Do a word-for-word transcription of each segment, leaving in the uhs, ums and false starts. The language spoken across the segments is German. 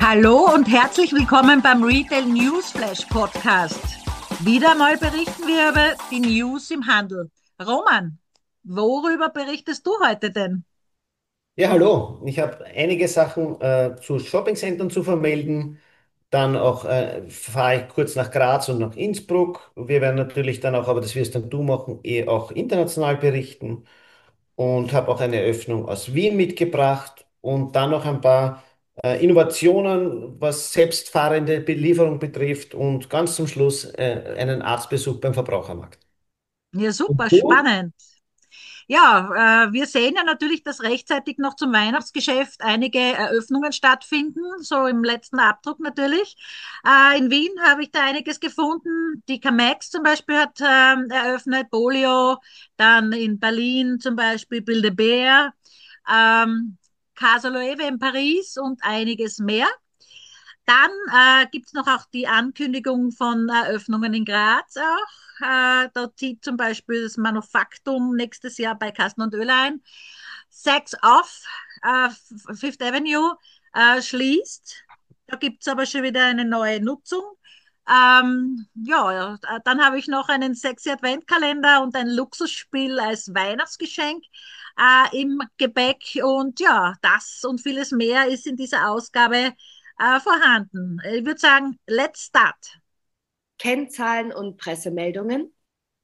Hallo und herzlich willkommen beim Retail Newsflash Podcast. Wieder mal berichten wir über die News im Handel. Roman, worüber berichtest du heute denn? Ja, hallo. Ich habe einige Sachen äh, zu Shoppingcentern zu vermelden. Dann auch äh, fahre ich kurz nach Graz und nach Innsbruck. Wir werden natürlich dann auch, aber das wirst dann du machen, eh auch international berichten. Und habe auch eine Eröffnung aus Wien mitgebracht und dann noch ein paar äh, Innovationen, was selbstfahrende Belieferung betrifft und ganz zum Schluss äh, einen Arztbesuch beim Verbrauchermarkt. Ja, Und super du? spannend. Ja, äh, wir sehen ja natürlich, dass rechtzeitig noch zum Weihnachtsgeschäft einige Eröffnungen stattfinden, so im letzten Abdruck natürlich. Äh, in Wien habe ich da einiges gefunden. Die Camex zum Beispiel hat ähm, eröffnet, Bolio, dann in Berlin zum Beispiel Build-A-Bear, ähm, Casa Loewe in Paris und einiges mehr. Dann äh, gibt es noch auch die Ankündigung von Eröffnungen in Graz auch. Äh, da zieht zum Beispiel das Manufaktum nächstes Jahr bei Kasten und Öl ein. Saks Off, äh, Fifth Avenue, äh, schließt. Da gibt es aber schon wieder eine neue Nutzung. Ähm, ja, dann habe ich noch einen sexy Adventkalender und ein Luxusspiel als Weihnachtsgeschenk äh, im Gepäck. Und ja, das und vieles mehr ist in dieser Ausgabe äh, vorhanden. Ich würde sagen, let's start. Kennzahlen und Pressemeldungen.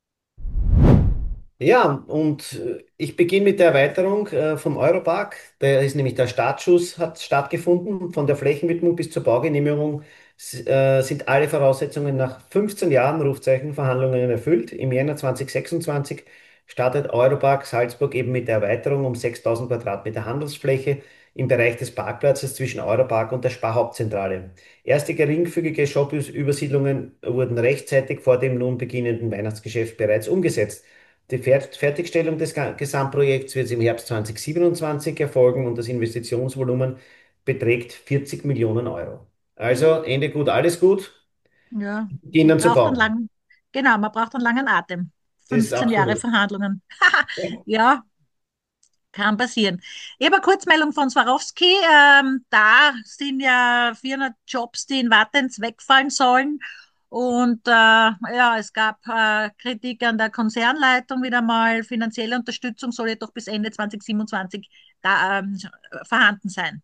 Ja, und äh, ich beginne mit der Erweiterung äh, vom Europark. Der ist nämlich der Startschuss hat stattgefunden. Von der Flächenwidmung bis zur Baugenehmigung s- äh, sind alle Voraussetzungen nach fünfzehn Jahren Rufzeichenverhandlungen erfüllt. Im Jänner zweitausendsechsundzwanzig startet Europark Salzburg eben mit der Erweiterung um sechstausend Quadratmeter Handelsfläche im Bereich des Parkplatzes zwischen Europark und der Sparhauptzentrale. Erste geringfügige Shop-Übersiedlungen wurden rechtzeitig vor dem nun beginnenden Weihnachtsgeschäft bereits umgesetzt. Die Fer Fertigstellung des Ga- Gesamtprojekts wird im Herbst zweitausendsiebenundzwanzig erfolgen und das Investitionsvolumen beträgt vierzig Millionen Euro. Also Ende gut, alles gut, Ja, man beginnen zu braucht einen bauen. langen, genau, man braucht einen langen Atem. Das ist fünfzehn Jahre absolut. Verhandlungen. Ja, kann passieren. Ich habe eine Kurzmeldung von Swarovski. Ähm, da sind ja vierhundert Jobs, die in Wartens wegfallen sollen. Und äh, ja, es gab äh, Kritik an der Konzernleitung wieder mal. Finanzielle Unterstützung soll jedoch bis Ende zweitausendsiebenundzwanzig da, ähm, vorhanden sein.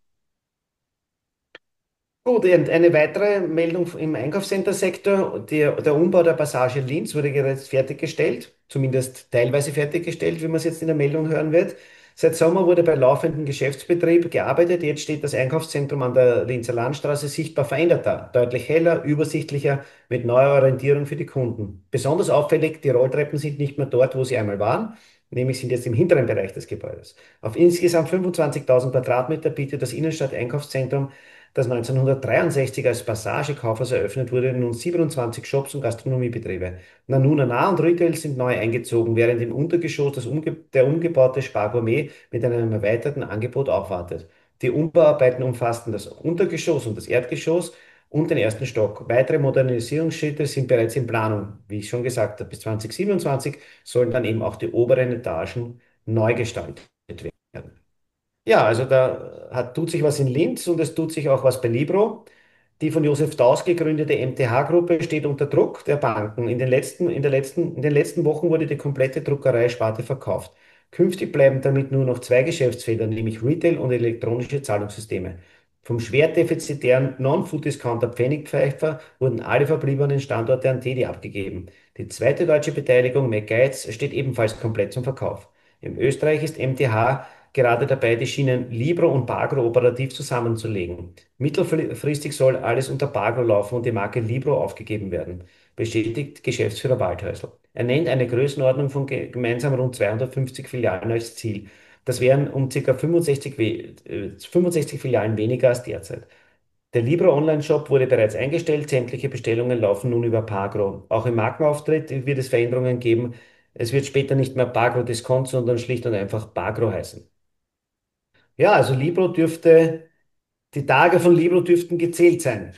Gut, und eine weitere Meldung im Einkaufscenter-Sektor. Der, der Umbau der Passage Linz wurde jetzt fertiggestellt, zumindest teilweise fertiggestellt, wie man es jetzt in der Meldung hören wird. Seit Sommer wurde bei laufendem Geschäftsbetrieb gearbeitet. Jetzt steht das Einkaufszentrum an der Linzer Landstraße sichtbar verändert da. Deutlich heller, übersichtlicher, mit neuer Orientierung für die Kunden. Besonders auffällig, die Rolltreppen sind nicht mehr dort, wo sie einmal waren, nämlich sind jetzt im hinteren Bereich des Gebäudes. Auf insgesamt fünfundzwanzigtausend Quadratmeter bietet das Innenstadt-Einkaufszentrum, das neunzehnhundertdreiundsechzig als Passage Kaufhaus eröffnet wurde, nun siebenundzwanzig Shops und Gastronomiebetriebe. Nanuna und Retail sind neu eingezogen, während im Untergeschoss das umge der umgebaute Spar Gourmet mit einem erweiterten Angebot aufwartet. Die Umbauarbeiten umfassten das Untergeschoss und das Erdgeschoss und den ersten Stock. Weitere Modernisierungsschritte sind bereits in Planung. Wie ich schon gesagt habe, bis zweitausendsiebenundzwanzig sollen dann eben auch die oberen Etagen neu gestaltet werden. Ja, also da hat, tut sich was in Linz und es tut sich auch was bei Libro. Die von Josef Daus gegründete M T H-Gruppe steht unter Druck der Banken. In den letzten, in der letzten, in den letzten Wochen wurde die komplette Druckereisparte verkauft. Künftig bleiben damit nur noch zwei Geschäftsfelder, nämlich Retail und elektronische Zahlungssysteme. Vom schwer defizitären Non-Food-Discounter Pfennigpfeifer wurden alle verbliebenen Standorte an Tedi abgegeben. Die zweite deutsche Beteiligung McGuides steht ebenfalls komplett zum Verkauf. In Österreich ist M T H gerade dabei, die Schienen Libro und Bagro operativ zusammenzulegen. Mittelfristig soll alles unter Bagro laufen und die Marke Libro aufgegeben werden, bestätigt Geschäftsführer Waldhäusl. Er nennt eine Größenordnung von ge- gemeinsam rund zweihundertfünfzig Filialen als Ziel. Das wären um ca. fünfundsechzig, we- äh, fünfundsechzig Filialen weniger als derzeit. Der Libro Online-Shop wurde bereits eingestellt, sämtliche Bestellungen laufen nun über Pagro. Auch im Markenauftritt wird es Veränderungen geben. Es wird später nicht mehr Pagro Discount, sondern schlicht und einfach Pagro heißen. Ja, also Libro dürfte, die Tage von Libro dürften gezählt sein.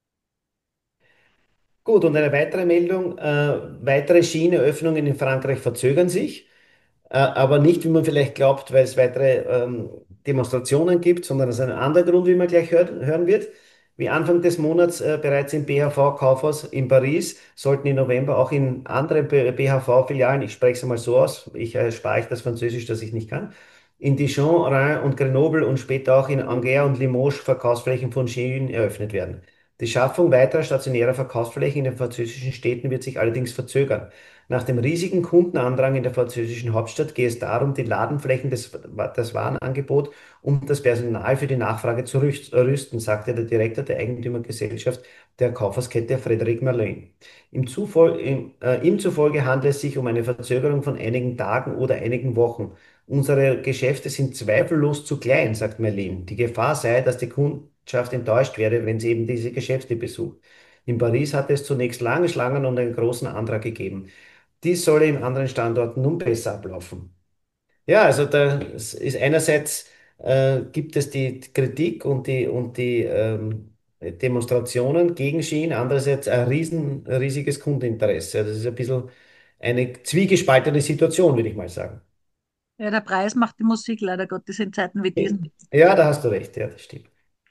Gut, und eine weitere Meldung, äh, weitere Schieneöffnungen in Frankreich verzögern sich, äh, aber nicht, wie man vielleicht glaubt, weil es weitere ähm, Demonstrationen gibt, sondern aus einem anderen Grund, wie man gleich hört, hören wird. Wie Anfang des Monats äh, bereits im B H V-Kaufhaus in Paris sollten im November auch in andere B H V-Filialen, ich spreche es mal so aus, ich äh, spare ich das Französisch, das ich nicht kann, in Dijon, Reims und Grenoble und später auch in Angers und Limoges Verkaufsflächen von Shein eröffnet werden. Die Schaffung weiterer stationärer Verkaufsflächen in den französischen Städten wird sich allerdings verzögern. Nach dem riesigen Kundenandrang in der französischen Hauptstadt geht es darum, die Ladenflächen des, das Warenangebot und das Personal für die Nachfrage zu rüst- rüsten, sagte der Direktor der Eigentümergesellschaft der Kaufhauskette Frédéric Merlin. Ihm, zufol ihm, äh, ihm zufolge handelt es sich um eine Verzögerung von einigen Tagen oder einigen Wochen. Unsere Geschäfte sind zweifellos zu klein, sagt Merlin. Die Gefahr sei, dass die Kundschaft enttäuscht werde, wenn sie eben diese Geschäfte besucht. In Paris hatte es zunächst lange Schlangen und einen großen Antrag gegeben. Dies solle in anderen Standorten nun besser ablaufen. Ja, also da ist einerseits äh, gibt es die Kritik und die, und die ähm, Demonstrationen gegen Shein, andererseits ein riesen, riesiges Kundeninteresse. Ja, das ist ein bisschen eine zwiegespaltene Situation, würde ich mal sagen. Ja, der Preis macht die Musik, leider Gottes, in Zeiten wie diesen. Ja, da hast du recht, ja, das stimmt.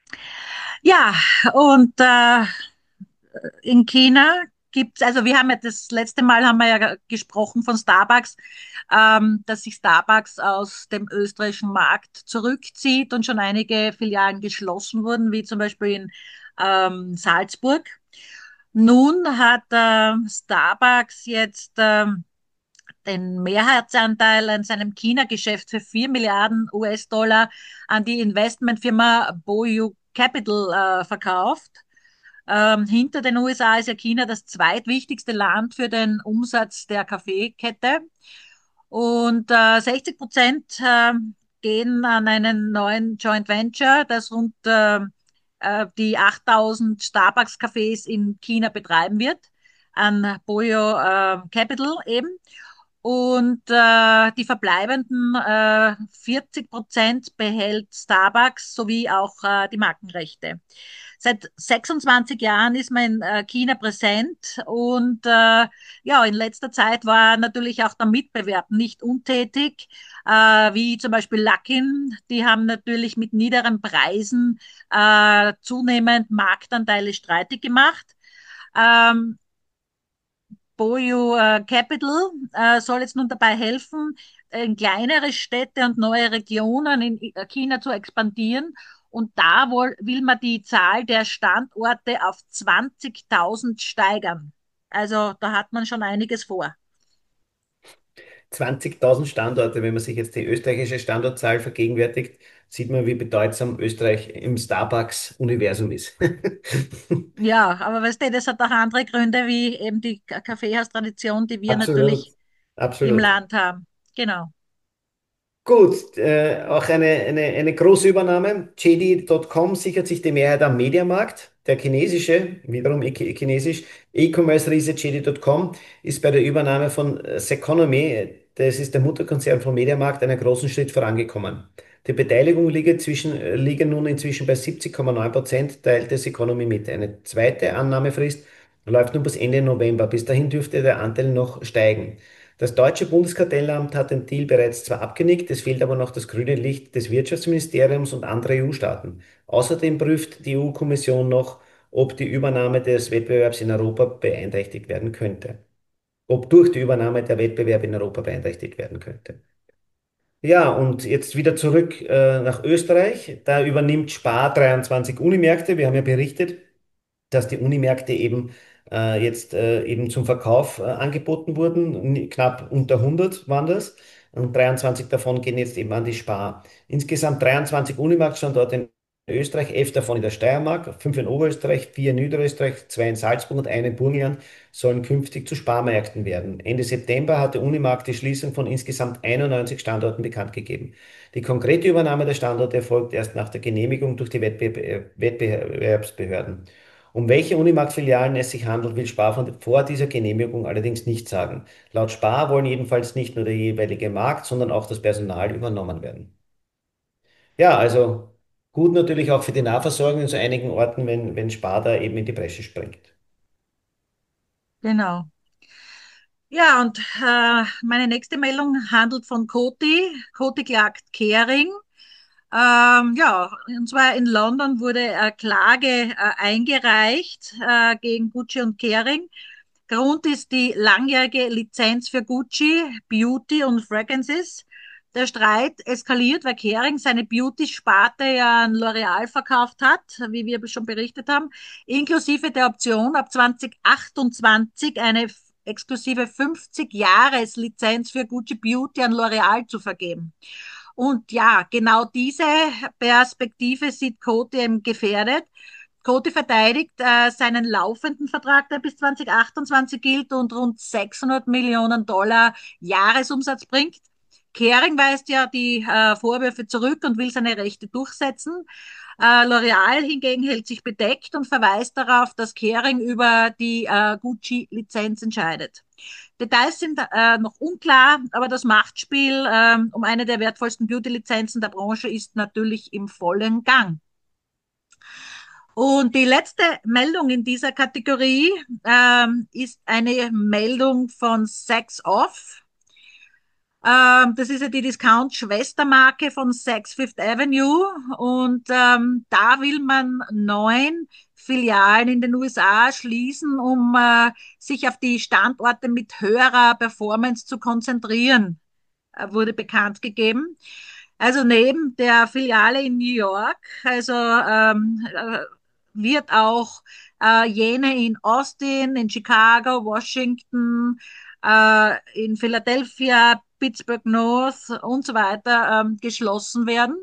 Ja, und äh, in China gibt's, also wir haben ja das letzte Mal haben wir ja gesprochen von Starbucks, ähm, dass sich Starbucks aus dem österreichischen Markt zurückzieht und schon einige Filialen geschlossen wurden, wie zum Beispiel in ähm, Salzburg. Nun hat äh, Starbucks jetzt ähm, den Mehrheitsanteil an seinem China-Geschäft für vier Milliarden U S-Dollar an die Investmentfirma Boyu Capital äh, verkauft. Ähm, hinter den U S A ist ja China das zweitwichtigste Land für den Umsatz der Kaffeekette. Und äh, sechzig Prozent äh, gehen an einen neuen Joint Venture, das rund äh, äh, die achttausend Starbucks-Cafés in China betreiben wird, an Boyo äh, Capital eben. Und äh, die verbleibenden äh, vierzig Prozent behält Starbucks sowie auch äh, die Markenrechte. Seit sechsundzwanzig Jahren ist man in äh, China präsent und äh, ja, in letzter Zeit war natürlich auch der Mitbewerb nicht untätig, äh, wie zum Beispiel Luckin. Die haben natürlich mit niederen Preisen äh, zunehmend Marktanteile streitig gemacht. Ähm, Boyu äh, Capital äh, soll jetzt nun dabei helfen, in kleinere Städte und neue Regionen in China zu expandieren. Und da wohl, will man die Zahl der Standorte auf zwanzigtausend steigern. Also da hat man schon einiges vor. zwanzigtausend Standorte, wenn man sich jetzt die österreichische Standortzahl vergegenwärtigt, sieht man, wie bedeutsam Österreich im Starbucks-Universum ist. Ja, aber weißt du, das hat auch andere Gründe, wie eben die Kaffeehaustradition, die wir Absolut, natürlich im absolut. Land haben. Genau. Gut, äh, auch eine, eine, eine große Übernahme. J D Punkt com sichert sich die Mehrheit am Mediamarkt. Der chinesische, wiederum e- chinesisch, E-Commerce-Riese J D Punkt com ist bei der Übernahme von äh, Seconomy, das ist der Mutterkonzern vom Mediamarkt, einen großen Schritt vorangekommen. Die Beteiligung liege, zwischen, äh, liege nun inzwischen bei siebzig Komma neun Prozent, teilte Seconomy mit. Eine zweite Annahmefrist läuft nun bis Ende November. Bis dahin dürfte der Anteil noch steigen. Das deutsche Bundeskartellamt hat den Deal bereits zwar abgenickt, es fehlt aber noch das grüne Licht des Wirtschaftsministeriums und anderer E U-Staaten. Außerdem prüft die E U-Kommission noch, ob die Übernahme des Wettbewerbs in Europa beeinträchtigt werden könnte. Ob durch die Übernahme der Wettbewerb in Europa beeinträchtigt werden könnte. Ja, und jetzt wieder zurück äh, nach Österreich. Da übernimmt Spar dreiundzwanzig Unimärkte. Wir haben ja berichtet, dass die Unimärkte eben äh, jetzt äh, eben zum Verkauf äh, angeboten wurden. Ni- Knapp unter hundert waren das. Und dreiundzwanzig davon gehen jetzt eben an die Spar. Insgesamt dreiundzwanzig Unimarktstandorte in Österreich, elf davon in der Steiermark, fünf in Oberösterreich, vier in Niederösterreich, zwei in Salzburg und eine in Burgenland sollen künftig zu Sparmärkten werden. Ende September hat der Unimarkt die Schließung von insgesamt einundneunzig Standorten bekannt gegeben. Die konkrete Übernahme der Standorte erfolgt erst nach der Genehmigung durch die Wettbe Wettbewerbsbehörden. Um welche Unimarkt-Filialen es sich handelt, will Spar von, vor dieser Genehmigung allerdings nicht sagen. Laut Spar wollen jedenfalls nicht nur der jeweilige Markt, sondern auch das Personal übernommen werden. Ja, also gut natürlich auch für die Nahversorgung in so einigen Orten, wenn, wenn Spar da eben in die Bresche springt. Genau. Ja, und äh, meine nächste Meldung handelt von Coty. Coty klagt Kering. Ähm, ja, und zwar in London wurde eine Klage äh, eingereicht äh, gegen Gucci und Kering. Grund ist die langjährige Lizenz für Gucci, Beauty und Fragrances. Der Streit eskaliert, weil Kering seine Beauty-Sparte ja an L'Oreal verkauft hat, wie wir schon berichtet haben, inklusive der Option, ab zwanzig achtundzwanzig eine exklusive fünfzig-Jahres-Lizenz für Gucci Beauty an L'Oreal zu vergeben. Und ja, genau diese Perspektive sieht Coty eben gefährdet. Coty verteidigt äh, seinen laufenden Vertrag, der bis zwanzig achtundzwanzig gilt und rund sechshundert Millionen Dollar Jahresumsatz bringt. Kering weist ja die äh, Vorwürfe zurück und will seine Rechte durchsetzen. Äh, L'Oreal hingegen hält sich bedeckt und verweist darauf, dass Kering über die äh, Gucci-Lizenz entscheidet. Details sind äh, noch unklar, aber das Machtspiel äh, um eine der wertvollsten Beauty-Lizenzen der Branche ist natürlich im vollen Gang. Und die letzte Meldung in dieser Kategorie ähm, ist eine Meldung von Saks Off. Ähm, das ist ja die Discount-Schwestermarke von Saks Fifth Avenue. Und ähm, da will man neun Filialen in den U S A schließen, um äh, sich auf die Standorte mit höherer Performance zu konzentrieren, äh, wurde bekannt gegeben. Also neben der Filiale in New York, also ähm, äh, wird auch äh, jene in Austin, in Chicago, Washington, äh, in Philadelphia, Pittsburgh North und so weiter ähm, geschlossen werden.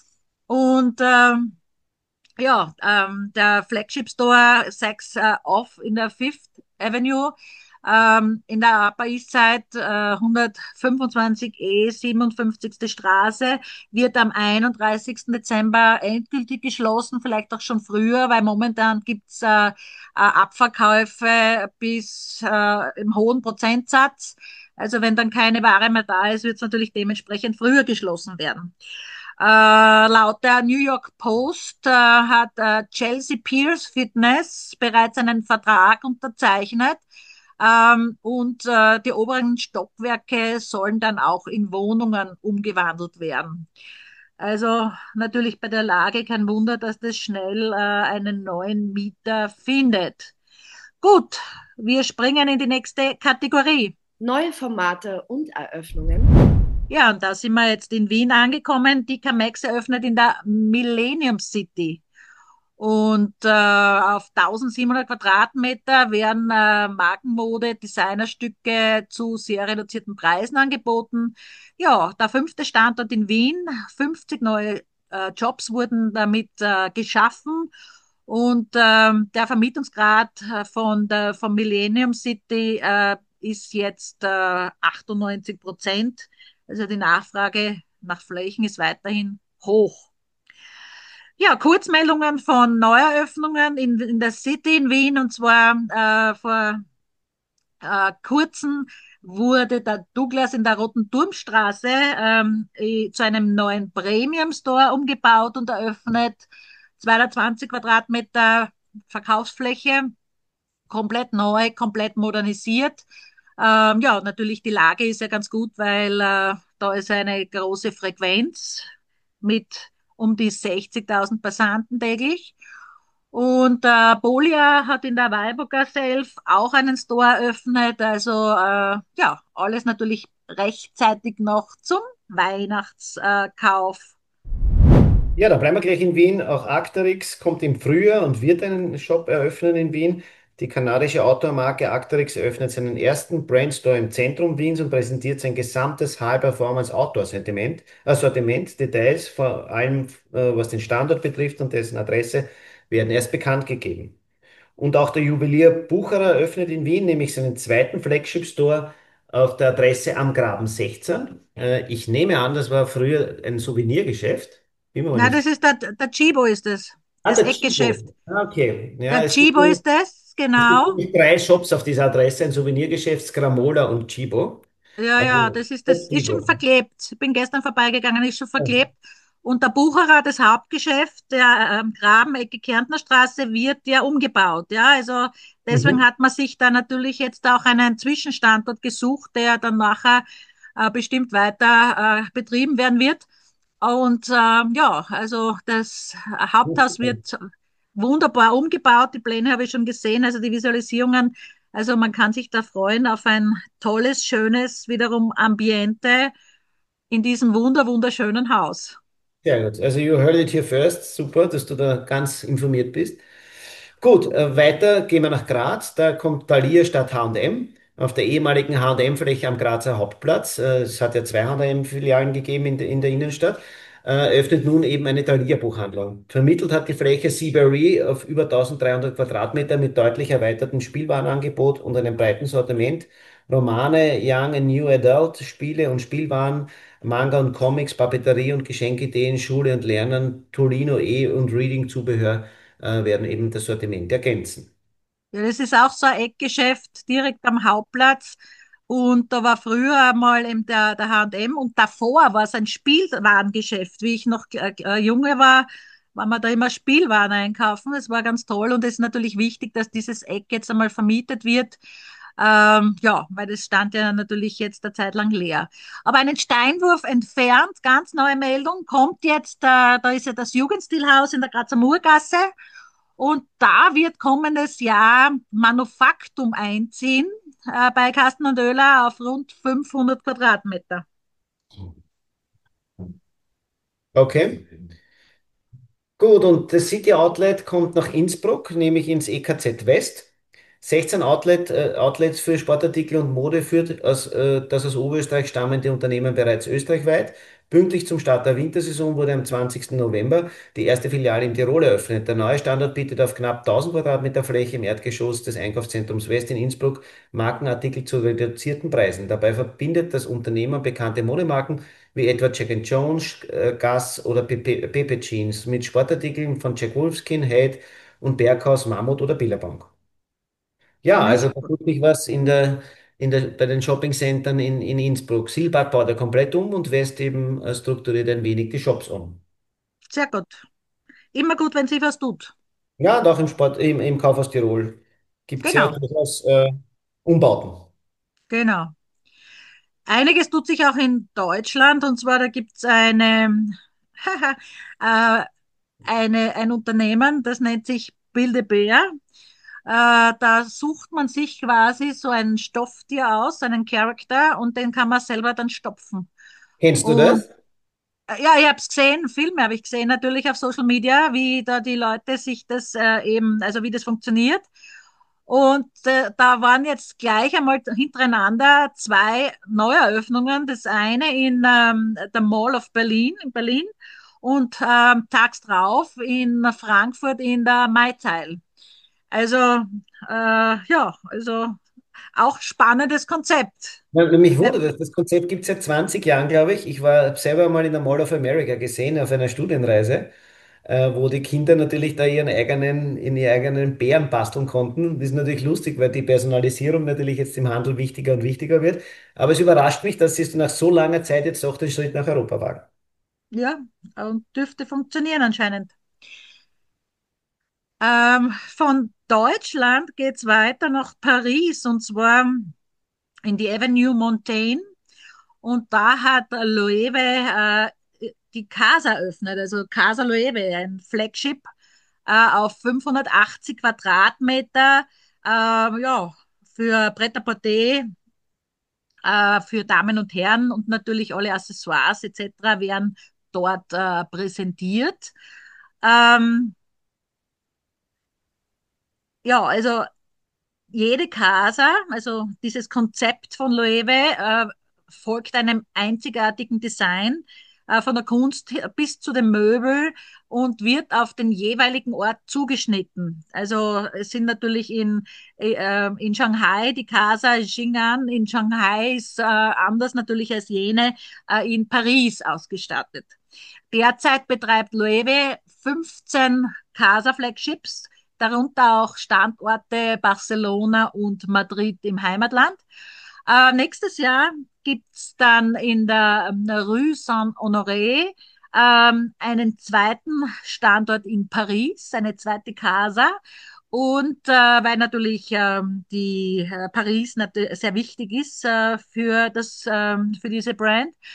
Und ähm, ja, ähm, der Flagship Store Saks äh, Off in der Fifth Avenue ähm, in der Upper East Side äh, hundertfünfundzwanzig E siebenundfünfzigste. Straße wird am einunddreißigsten Dezember endgültig geschlossen, vielleicht auch schon früher, weil momentan gibt's äh, äh, Abverkäufe bis äh, im hohen Prozentsatz. Also wenn dann keine Ware mehr da ist, wird es natürlich dementsprechend früher geschlossen werden. Äh, laut der New York Post äh, hat äh, Chelsea Piers Fitness bereits einen Vertrag unterzeichnet ähm, und äh, die oberen Stockwerke sollen dann auch in Wohnungen umgewandelt werden. Also natürlich bei der Lage kein Wunder, dass das schnell äh, einen neuen Mieter findet. Gut, wir springen in die nächste Kategorie. Neue Formate und Eröffnungen. Ja, und da sind wir jetzt in Wien angekommen. Die Camex eröffnet in der Millennium City. Und äh, auf tausendsiebenhundert Quadratmeter werden äh, Markenmode, Designerstücke zu sehr reduzierten Preisen angeboten. Ja, der fünfte Standort in Wien, fünfzig neue äh, Jobs wurden damit äh, geschaffen. Und ähm, der Vermietungsgrad äh, von der, vom Millennium City äh, ist jetzt äh, achtundneunzig Prozent. Also die Nachfrage nach Flächen ist weiterhin hoch. Ja, Kurzmeldungen von Neueröffnungen in, in der City in Wien, und zwar äh, vor äh, kurzem wurde der Douglas in der Roten Turmstraße ähm, eh, zu einem neuen Premium Store umgebaut und eröffnet. zweihundertzwanzig Quadratmeter Verkaufsfläche, komplett neu, komplett modernisiert. Ähm, ja, natürlich die Lage ist ja ganz gut, weil äh, da ist eine große Frequenz mit um die sechzigtausend Passanten täglich. Und äh, Bolia hat in der Weilburger elf auch einen Store eröffnet. Also äh, ja, alles natürlich rechtzeitig noch zum Weihnachtskauf. Ja, da bleiben wir gleich in Wien. Auch Arc'teryx kommt im Frühjahr und wird einen Shop eröffnen in Wien. Die kanadische Outdoor-Marke Arc'teryx eröffnet seinen ersten Brandstore im Zentrum Wiens und präsentiert sein gesamtes High-Performance Outdoor-Sortiment. Äh, Sortiment. Details, vor allem äh, was den Standort betrifft und dessen Adresse, werden erst bekannt gegeben. Und auch der Juwelier Bucherer eröffnet in Wien nämlich seinen zweiten Flagship Store auf der Adresse am Graben sechzehn. Äh, ich nehme an, das war früher ein Souvenirgeschäft. Bin mir aber Na, nicht. das ist der, der Chibo ist es. Ah, Das der Chibo. Eckgeschäft. Ah, okay. Ja, Der es gibt, Chibo nämlich- ist es, es gibt genau. nämlich drei Shops auf dieser Adresse, ein Souvenirgeschäft, Scramola und Chibo. Ja, ja, Also, das ist der das, ist schon Chibo. verklebt. Ich bin gestern vorbeigegangen, ist schon verklebt. Und der Bucherer, das Hauptgeschäft der ähm, Grabenecke Kärntner Straße, wird ja umgebaut. Ja, also deswegen Mhm. hat man sich da natürlich jetzt auch einen Zwischenstandort gesucht, der dann nachher äh, bestimmt weiter äh, betrieben werden wird. Und ähm, ja, also das Haupthaus wird wunderbar umgebaut. Die Pläne habe ich schon gesehen, also die Visualisierungen. Also man kann sich da freuen auf ein tolles, schönes, wiederum Ambiente in diesem wunder, wunderschönen Haus. Sehr gut. Also you heard it here first. Super, dass du da ganz informiert bist. Gut, äh, weiter gehen wir nach Graz. Da kommt Thalia statt H und M. Auf der ehemaligen H und M-Fläche am Grazer Hauptplatz. Äh, es hat ja zwei H und M-Filialen gegeben in, der- in der Innenstadt. Äh, öffnet nun eben eine Thalia-Buchhandlung. Vermittelt hat die Fläche Seabury auf über eintausenddreihundert Quadratmeter mit deutlich erweitertem Spielwarenangebot und einem breiten Sortiment. Romane, Young and New Adult, Spiele und Spielwaren, Manga und Comics, Papeterie und Geschenkideen, Schule und Lernen, Tolino E und Reading-Zubehör äh, werden eben das Sortiment ergänzen. Ja, das ist auch so ein Eckgeschäft direkt am Hauptplatz. Und da war früher mal eben der, der H und M und M und davor war es ein Spielwarengeschäft. Wie ich noch äh, äh, junge war, war man da immer Spielwaren einkaufen. Das war ganz toll und es ist natürlich wichtig, dass dieses Eck jetzt einmal vermietet wird. Ähm, ja, weil das stand ja natürlich jetzt eine Zeit lang leer. Aber einen Steinwurf entfernt, ganz neue Meldung, kommt jetzt, äh, da ist ja das Jugendstilhaus in der Grazer Murgasse. Und da wird kommendes Jahr Manufaktum einziehen, äh, bei Kasten und Oehler auf rund fünfhundert Quadratmeter. Okay. Gut, und das City Outlet kommt nach Innsbruck, nämlich ins E K Z West. sechzehn Outlet, äh, Outlets für Sportartikel und Mode führt aus, äh, das aus Oberösterreich stammende Unternehmen bereits österreichweit. Pünktlich zum Start der Wintersaison wurde am zwanzigsten November die erste Filiale in Tirol eröffnet. Der neue Standort bietet auf knapp tausend Quadratmeter Fläche im Erdgeschoss des Einkaufszentrums West in Innsbruck Markenartikel zu reduzierten Preisen. Dabei verbindet das Unternehmen bekannte Modemarken wie etwa Jack and Jones, äh, Guss oder Pepe, Pepe Jeans mit Sportartikeln von Jack Wolfskin, Head und Berghaus, Mammut oder Billabong. Ja, Ja, also sehr da gut. tut sich was in der, in der, bei den Shoppingcentern in, in Innsbruck. Silbad baut er komplett um und West eben äh, strukturiert ein wenig die Shops um. Sehr gut. Immer gut, wenn sie was tut. Ja, und auch im Sport, im, im Kaufhaus Tirol gibt es ja Genau, durchaus äh, Umbauten. genau. Einiges tut sich auch in Deutschland und zwar da gibt es eine, äh, eine, ein Unternehmen, das nennt sich Build-A-Bear. Äh, da sucht man sich quasi so ein Stofftier aus, einen Charakter und den kann man selber dann stopfen. Kennst du Und das? äh, ja, ich habe es gesehen, Filme habe ich gesehen, natürlich auf Social Media, wie da die Leute sich das äh, eben, also wie das funktioniert. Und äh, da waren jetzt gleich einmal hintereinander zwei Neueröffnungen. Das eine in ähm, der Mall of Berlin, in Berlin, und ähm, tags drauf in Frankfurt in der Maizeil. Also, äh, ja, also auch spannendes Konzept. Ja, mich Ja, wundert das. Das Konzept gibt es seit zwanzig Jahren, glaube ich. Ich war selber mal in der Mall of America gesehen auf einer Studienreise, äh, wo die Kinder natürlich da ihren eigenen, in ihren eigenen Bären basteln konnten. Das ist natürlich lustig, weil die Personalisierung natürlich jetzt im Handel wichtiger und wichtiger wird. Aber es überrascht mich, dass sie nach so langer Zeit jetzt doch den Schritt nach Europa wagen. ja, und dürfte funktionieren anscheinend. Ähm, von Deutschland geht's weiter nach Paris und zwar in die Avenue Montaigne. Und da hat Loewe äh, die Casa eröffnet, also Casa Loewe, ein Flagship äh, auf fünfhundertachtzig Quadratmeter, äh, ja, für Pret-à-Porter, äh, für Damen und Herren und natürlich alle Accessoires et cetera werden dort äh, präsentiert. Ähm, ja, also jede Casa, also dieses Konzept von Loewe, äh, folgt einem einzigartigen Design, äh, von der Kunst bis zu den Möbel und wird auf den jeweiligen Ort zugeschnitten. Also es sind natürlich in, äh, in Shanghai die Casa Xing'an in Shanghai ist äh, anders natürlich als jene äh, in Paris ausgestattet. Derzeit betreibt Loewe fünfzehn Casa-Flagships, darunter auch Standorte Barcelona und Madrid im Heimatland. Äh, nächstes Jahr gibt es dann in der, ähm, Rue Saint-Honoré ähm, einen zweiten Standort in Paris, eine zweite Casa. Und äh, weil natürlich ähm, die äh, Paris nat sehr wichtig ist äh, für, das, ähm, für diese Brand,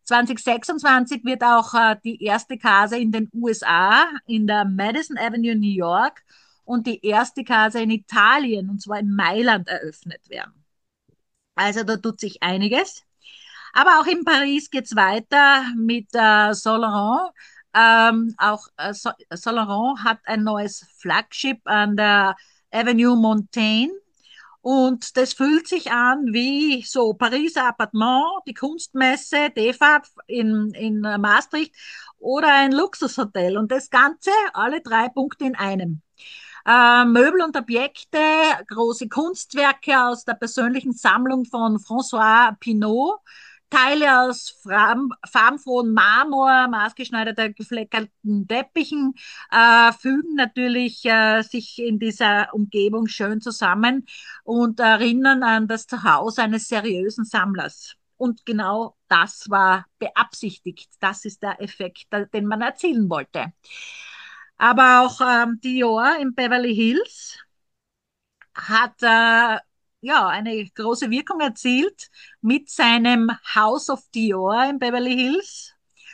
zwanzig sechsundzwanzig wird auch äh, die erste Casa in den U S A, in der Madison Avenue, New York, und die erste Casa in Italien, und zwar in Mailand, eröffnet werden. Also da tut sich einiges. Aber auch in Paris geht's weiter mit äh, Saint Laurent. Ähm, auch äh, Saint Laurent hat ein neues Flagship an der Avenue Montaigne. Und das fühlt sich an wie so Pariser Appartement, die Kunstmesse, D E F A in, in Maastricht oder ein Luxushotel. Und das Ganze, alle drei Punkte in einem. Äh, Möbel und Objekte, große Kunstwerke aus der persönlichen Sammlung von François Pinault, Teile aus farben, farbenfrohen Marmor, maßgeschneiderte gefleckerten Teppichen, äh, fügen natürlich äh, sich in dieser Umgebung schön zusammen und erinnern an das Zuhause eines seriösen Sammlers. Und genau das war beabsichtigt. Das ist der Effekt, den man erzielen wollte. Aber auch ähm, Dior in Beverly Hills hat äh, ja eine große Wirkung erzielt mit seinem House of Dior in Beverly Hills.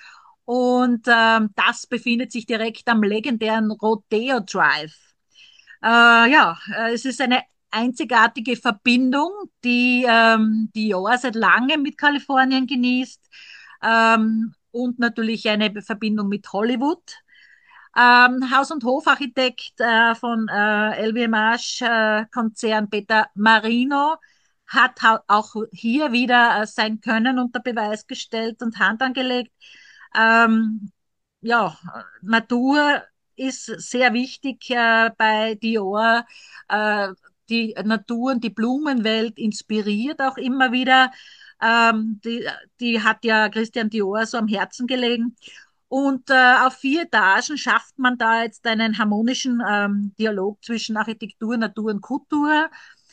Und ähm, das befindet sich direkt am legendären Rodeo Drive. Äh, ja, äh, es ist eine einzigartige Verbindung, die ähm, Dior seit langem mit Kalifornien genießt, ähm, und natürlich eine Verbindung mit Hollywood. Ähm, Haus- und Hofarchitekt äh, von äh, L V M H-Konzern äh, Peter Marino hat auch hier wieder äh, sein Können unter Beweis gestellt und Hand angelegt. Ähm, ja, Natur ist sehr wichtig äh, bei Dior. Äh, die Natur und die Blumenwelt inspiriert auch immer wieder. Ähm, die, die hat ja Christian Dior so am Herzen gelegen. Und äh, auf vier Etagen schafft man da jetzt einen harmonischen ähm, Dialog zwischen Architektur, Natur und Kultur.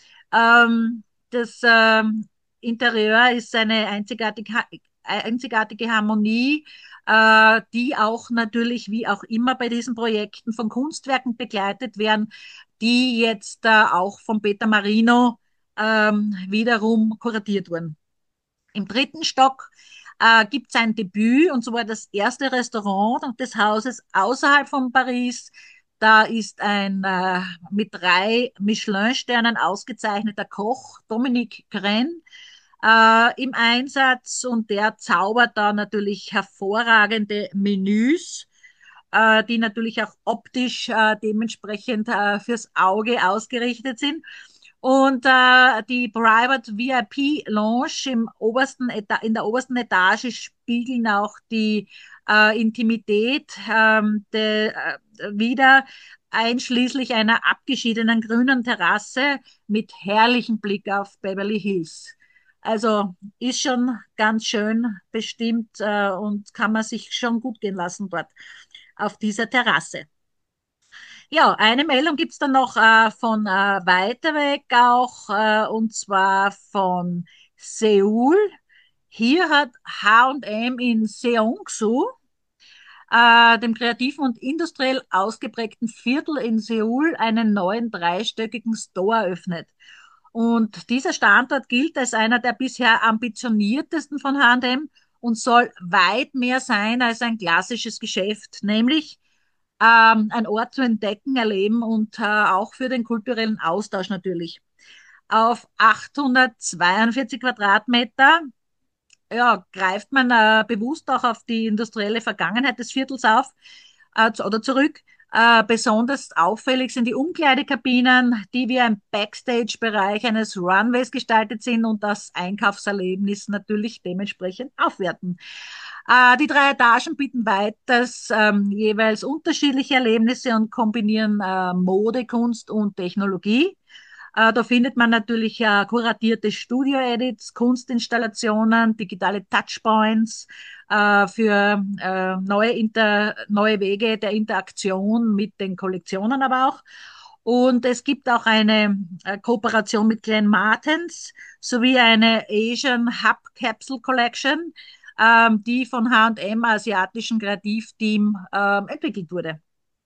Ähm, das ähm, Interieur ist eine einzigartige, einzigartige Harmonie, äh, die auch natürlich, wie auch immer bei diesen Projekten, von Kunstwerken begleitet werden, die jetzt äh, auch von Peter Marino ähm, wiederum kuratiert wurden. Im dritten Stock äh, gibt es ein Debüt, und zwar das erste Restaurant des Hauses außerhalb von Paris. Da ist ein äh, mit drei Michelin-Sternen ausgezeichneter Koch, Dominique Crenn, äh, im Einsatz, und der zaubert da natürlich hervorragende Menüs, äh, die natürlich auch optisch äh, dementsprechend äh, fürs Auge ausgerichtet sind. Und äh, die Private V I P Lounge im obersten Eta in der obersten Etage spiegeln auch die äh, Intimität ähm, de, äh, wieder, einschließlich einer abgeschiedenen grünen Terrasse mit herrlichem Blick auf Beverly Hills. Also ist schon ganz schön bestimmt äh, und kann man sich schon gut gehen lassen dort auf dieser Terrasse. Ja, eine Meldung gibt's dann noch äh, von äh, weiter weg auch, äh, und zwar von Seoul. Hier hat H und M in Seongsu, äh, dem kreativen und industriell ausgeprägten Viertel in Seoul, einen neuen dreistöckigen Store eröffnet. Und dieser Standort gilt als einer der bisher ambitioniertesten von H und M und soll weit mehr sein als ein klassisches Geschäft, nämlich ähm, ein Ort zu entdecken, erleben und äh, auch für den kulturellen Austausch natürlich. Auf achthundertzweiundvierzig Quadratmeter, ja, greift man äh, bewusst auch auf die industrielle Vergangenheit des Viertels auf äh, oder zurück. Äh, besonders auffällig sind die Umkleidekabinen, die wie ein Backstage-Bereich eines Runways gestaltet sind und das Einkaufserlebnis natürlich dementsprechend aufwerten. Äh, die drei Etagen bieten weiters ähm, jeweils unterschiedliche Erlebnisse und kombinieren äh, Mode, Kunst und Technologie. Äh, da findet man natürlich äh, kuratierte Studio-Edits, Kunstinstallationen, digitale Touchpoints äh, für äh, neue, Inter neue Wege der Interaktion mit den Kollektionen aber auch. Und es gibt auch eine äh, Kooperation mit Glenn Martens sowie eine Asian Hub Capsule Collection, ähm, die von H und M asiatischen Kreativteam ähm, entwickelt wurde.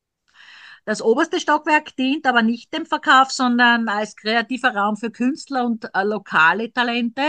Das oberste Stockwerk dient aber nicht dem Verkauf, sondern als kreativer Raum für Künstler und äh, lokale Talente.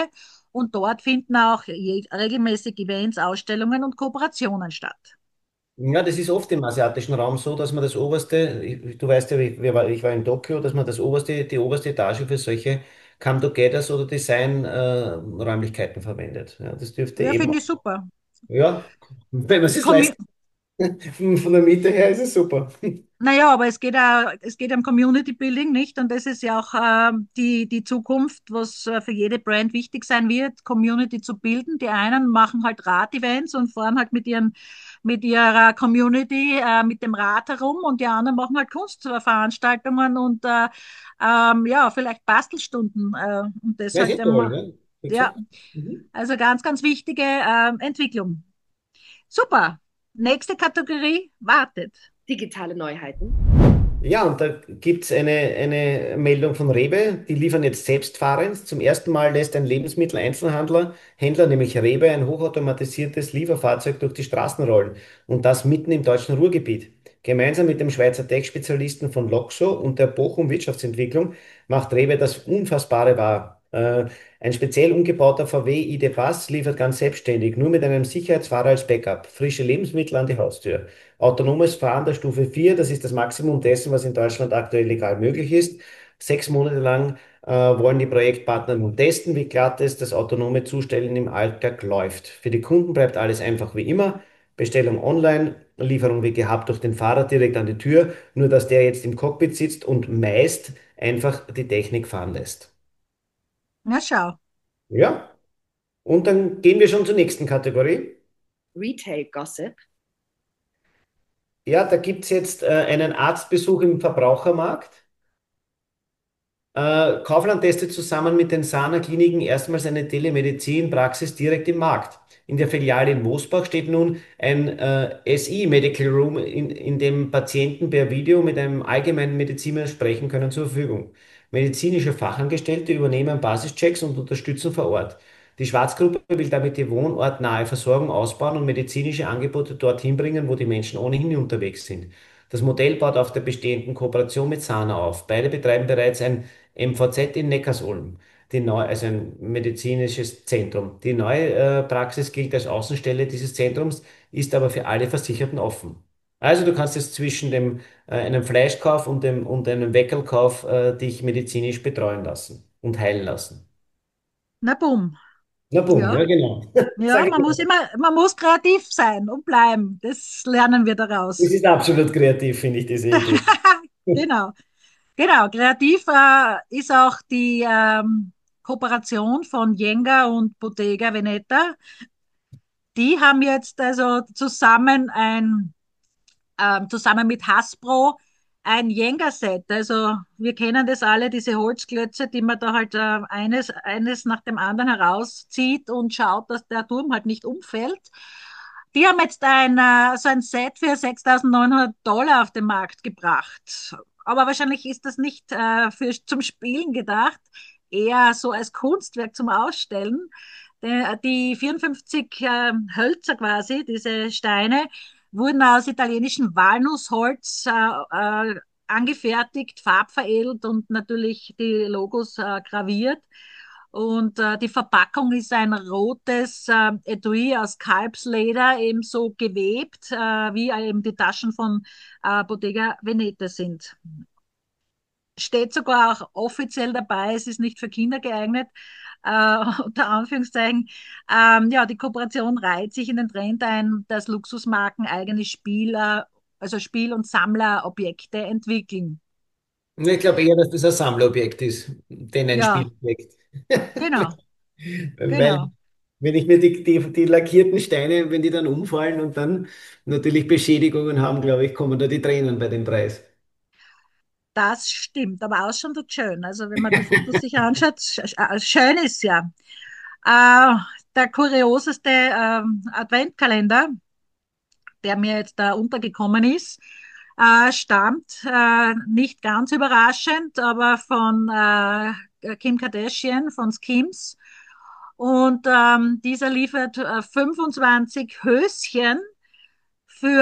Und dort finden auch je- regelmäßig Events, Ausstellungen und Kooperationen statt. Ja, das ist oft im asiatischen Raum so, dass man das oberste, ich- du weißt ja, ich, wir war, ich war in Tokio, dass man das oberste, die oberste Etage für solche Come-togethers oder Design-Räumlichkeiten verwendet. Ja, das dürfte Ja, eben, finde ich super. ja, wenn man es sich Commu leisten, von von der Miete her ist es super. Naja, aber es geht auch, es geht um Community Building, nicht? Und das ist ja auch ähm, die, die Zukunft, was äh, für jede Brand wichtig sein wird, Community zu bilden. Die einen machen halt Rad-Events und fahren halt mit ihren, mit ihrer Community, äh, mit dem Rad herum, und die anderen machen halt Kunstveranstaltungen und äh, ähm, ja, vielleicht Bastelstunden. Äh, und das Ja, ist halt, eh toll, ähm, ne? Wie ja, gesagt. Mhm. also ganz, ganz wichtige ähm, Entwicklung. Super. Nächste Kategorie wartet. Digitale Neuheiten. Ja, und da gibt es eine, eine Meldung von Rewe, die liefern jetzt selbstfahrend. Zum ersten Mal lässt ein Lebensmitteleinzelhandler, Händler, nämlich Rewe, ein hochautomatisiertes Lieferfahrzeug durch die Straßen rollen. Und das mitten im deutschen Ruhrgebiet. Gemeinsam mit dem Schweizer Tech-Spezialisten von Loxo und der Bochum Wirtschaftsentwicklung macht Rewe das Unfassbare wahr. Äh, ein speziell umgebauter V W ID.Bus liefert ganz selbstständig, nur mit einem Sicherheitsfahrer als Backup, frische Lebensmittel an die Haustür. Autonomes Fahren der Stufe vier, das ist das Maximum dessen, was in Deutschland aktuell legal möglich ist. Sechs Monate lang äh, wollen die Projektpartner nun testen, wie glatt es das autonome Zustellen im Alltag läuft. Für die Kunden bleibt alles einfach wie immer. Bestellung online, Lieferung wie gehabt durch den Fahrer direkt an die Tür, nur dass der jetzt im Cockpit sitzt und meist einfach die Technik fahren lässt. Na schau. Ja, und dann gehen wir schon zur nächsten Kategorie. Retail Gossip. Ja, da gibt es jetzt äh, einen Arztbesuch im Verbrauchermarkt. Äh, Kaufland testet zusammen mit den Sana Kliniken erstmals eine Telemedizin-Praxis direkt im Markt. In der Filiale in Mosbach steht nun ein äh, S I Medical Room, in, in dem Patienten per Video mit einem allgemeinen Mediziner sprechen können, zur Verfügung. Medizinische Fachangestellte übernehmen Basischecks und unterstützen vor Ort. Die Schwarzgruppe will damit die wohnortnahe Versorgung ausbauen und medizinische Angebote dorthin bringen, wo die Menschen ohnehin unterwegs sind. Das Modell baut auf der bestehenden Kooperation mit Sana auf. Beide betreiben bereits ein M V Z in Neckarsulm, die neu, also ein medizinisches Zentrum. Die neue äh, Praxis gilt als Außenstelle dieses Zentrums, ist aber für alle Versicherten offen. Also du kannst jetzt zwischen dem, äh, einem Fleischkauf und, dem, und einem Weckerlkauf äh, dich medizinisch betreuen lassen und heilen lassen. Na bumm. Na bumm, Ja. ja genau. Ja, Sag ich man muss dir. immer, man muss kreativ sein und bleiben. Das lernen wir Das daraus. ist absolut kreativ, finde ich, diese Idee. Genau, genau. Kreativ äh, ist auch die ähm, Kooperation von Jenga und Bottega Veneta. Die haben jetzt also zusammen ein, ähm, zusammen mit Hasbro ein Jenga-Set. Also wir kennen das alle, diese Holzklötze, die man da halt äh, eines, eines nach dem anderen herauszieht und schaut, dass der Turm halt nicht umfällt. Die haben jetzt ein, äh, so ein Set für sechstausendneunhundert Dollar auf den Markt gebracht. Aber wahrscheinlich ist das nicht äh, für, zum Spielen gedacht, eher so als Kunstwerk zum Ausstellen. Die, die vierundfünfzig äh, Hölzer quasi, diese Steine, wurden aus italienischem Walnussholz äh, äh, angefertigt, farbveredelt und natürlich die Logos äh, graviert. Und äh, die Verpackung ist ein rotes äh, Etui aus Kalbsleder, ebenso gewebt, äh, wie eben die Taschen von äh, Bottega Veneta sind. Steht sogar auch offiziell dabei, es ist nicht für Kinder geeignet, äh, unter Anführungszeichen. Ähm, ja, die Kooperation reiht sich in den Trend ein, dass Luxusmarken eigene Spieler, also Spiel- und Sammlerobjekte entwickeln. Ich glaube eher, dass das ein Sammlerobjekt ist, denn ein Ja, Spielobjekt. genau, Weil, genau. wenn ich mir die, die, die lackierten Steine, wenn die dann umfallen und dann natürlich Beschädigungen haben, glaube ich, kommen da die Tränen bei dem Preis. Das stimmt, aber ausschauen tut schön. Also wenn man die Fotos sich anschaut, sch äh, schön ist ja. Äh, der kurioseste ähm, Adventkalender, der mir jetzt da untergekommen ist, äh, stammt äh, nicht ganz überraschend, aber von äh, Kim Kardashian, von Skims. Und ähm, dieser liefert äh, fünfundzwanzig Höschen für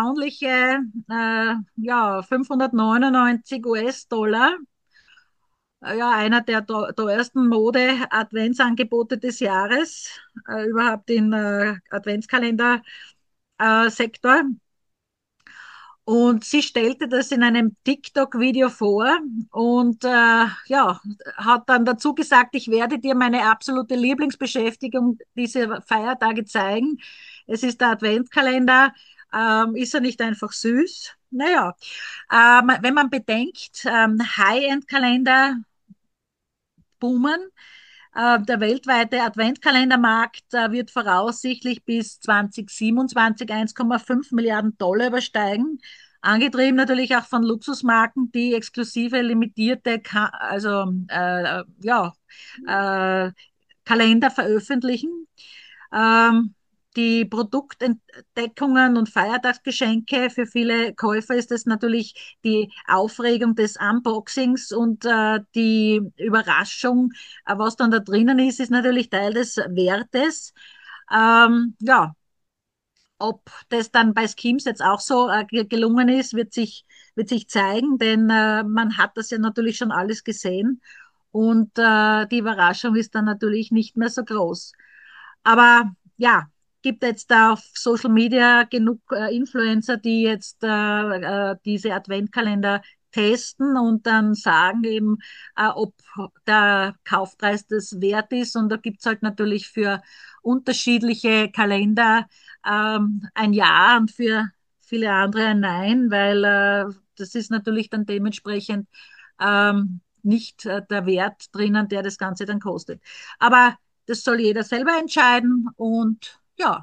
erstaunliche äh, ja, fünfhundertneunundneunzig U S-Dollar. äh, ja, einer der teu- teuersten Mode-Adventsangebote des Jahres, äh, überhaupt im äh, Adventskalender-Sektor. Und sie stellte das in einem TikTok-Video vor und äh, ja, hat dann dazu gesagt, ich werde dir meine absolute Lieblingsbeschäftigung diese Feiertage zeigen. Es ist der Adventskalender. Ähm, ist er nicht einfach süß? Naja, ähm, wenn man bedenkt, ähm, High-End-Kalender boomen. Äh, Der weltweite Adventkalendermarkt äh, wird voraussichtlich bis zwanzig siebenundzwanzig eins Komma fünf Milliarden Dollar übersteigen. Angetrieben natürlich auch von Luxusmarken, die exklusive, limitierte, Ka also äh, ja, äh, Kalender veröffentlichen. Ähm, die Produktentdeckungen und Feiertagsgeschenke, für viele Käufer ist es natürlich die Aufregung des Unboxings und äh, die Überraschung, äh, was dann da drinnen ist, ist natürlich Teil des Wertes. Ähm, ja, ob das dann bei Skims jetzt auch so äh, gelungen ist, wird sich, wird sich zeigen, denn äh, man hat das ja natürlich schon alles gesehen und äh, die Überraschung ist dann natürlich nicht mehr so groß. Aber ja, gibt jetzt da auf Social Media genug äh, Influencer, die jetzt äh, äh, diese Adventkalender testen und dann sagen eben, äh, ob der Kaufpreis das wert ist. Und da gibt es halt natürlich für unterschiedliche Kalender ähm, ein Ja und für viele andere ein Nein, weil äh, das ist natürlich dann dementsprechend ähm, nicht äh, der Wert drinnen, der das Ganze dann kostet. Aber das soll jeder selber entscheiden und ja,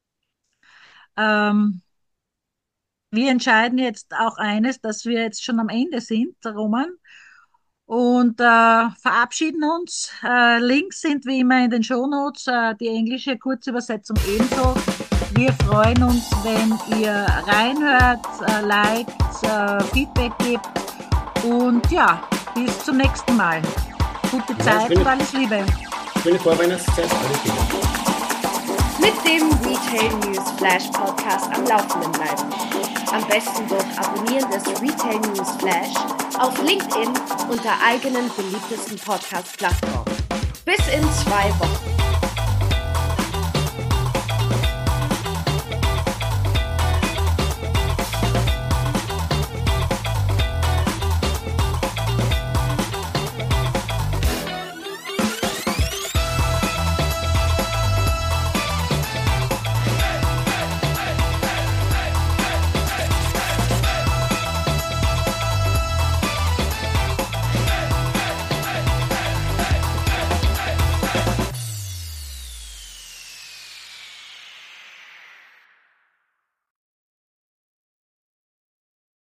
ähm, wir entscheiden jetzt auch eines, dass wir jetzt schon am Ende sind, Roman, und äh, verabschieden uns. Äh, Links sind wie immer in den Shownotes, äh, die englische Kurzübersetzung ebenso. Wir freuen uns, wenn ihr reinhört, äh, liked, äh, Feedback gebt und ja, bis zum nächsten Mal. Gute Ja, Zeit schöne, und alles Liebe. schöne Vorweihnachtszeit, alles Liebe. Mit dem Retail News Flash Podcast am Laufenden bleiben. Am besten durch Abonnieren des Retail News Flash auf LinkedIn unter eigenen beliebtesten Podcast-Plattformen. Bis in zwei Wochen.